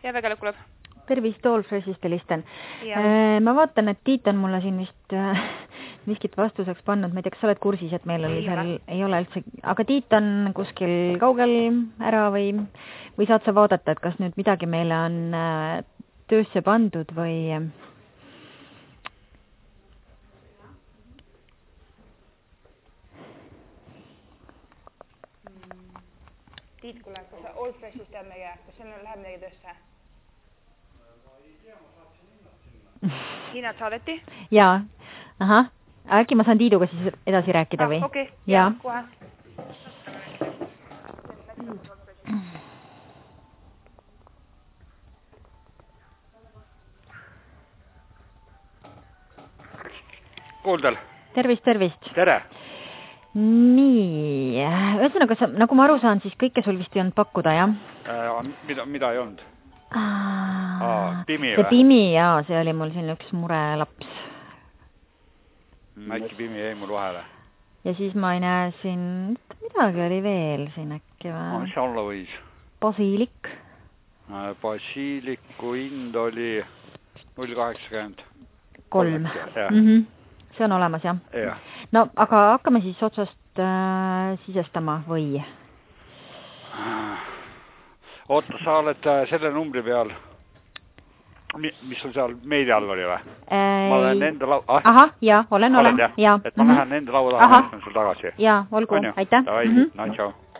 Ja väga lõkuleb. Tervist, Allfreshist helistan. Ma vaatan, et Tiit on mulle siin vist miskit vastuseks pannud. Ma ei tea, kas sa oled kursis, et meil oli seal ei ole üldse... Aga Tiit on kuskil kaugel ära või saad sa vaadata, et kas nüüd midagi meile on töösse pandud või... Tiit, kuule, kas sa Allfreshist tead meie, kas seal läheb midagi töösse? Hinnad saadeti? Jaa, ahah. Äkki ma saan Tiiduga siis edasi rääkida või? Okei, ja, kohe. Kuuldel. Tervist. Tere. Nii, ühesõnaga, nagu ma aru saan, siis kõike sul vist ei olnud pakkuda, jah? Mida ei olnud? Pimi see Pimi, jaa, see oli mul siin üks murelaps. Äkki Pimi jäi mul vahele. Ja siis ma ei näe siin, midagi oli veel siin äkki või? Mis olla võis? Basiilik. Basiiliku hind oli 0,80. 3. See on olemas, jah? Ja. No, aga hakkame siis otsast sisestama või? Oota, sa oled selle numbri peal, mis sul seal meedi all oli või? Ma olen enda laua... Aha, jaa, olen. Ja. Et ma lähen enda laua taha, sul tagasi. Jaa, olgu, aitäh. No, tšau.